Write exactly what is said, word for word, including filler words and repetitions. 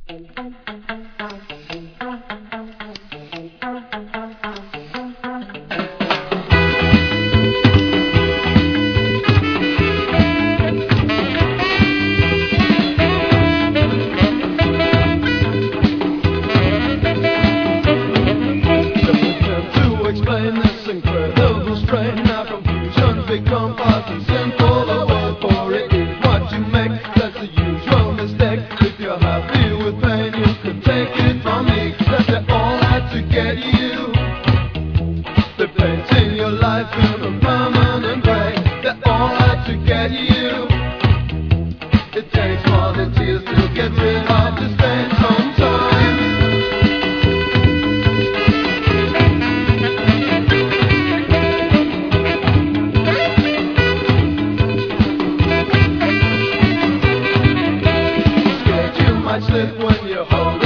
Explain this incredible strain. Now confusion become fast and simple. The word for it is what you make. That's the usual mistake. If you're happy with pain, you can take it from me. Cause they all had to get you. They're painting your life in a permanent gray. They all had to get you. It takes more than tears to get rid of the stain sometimes. Might slip when you hold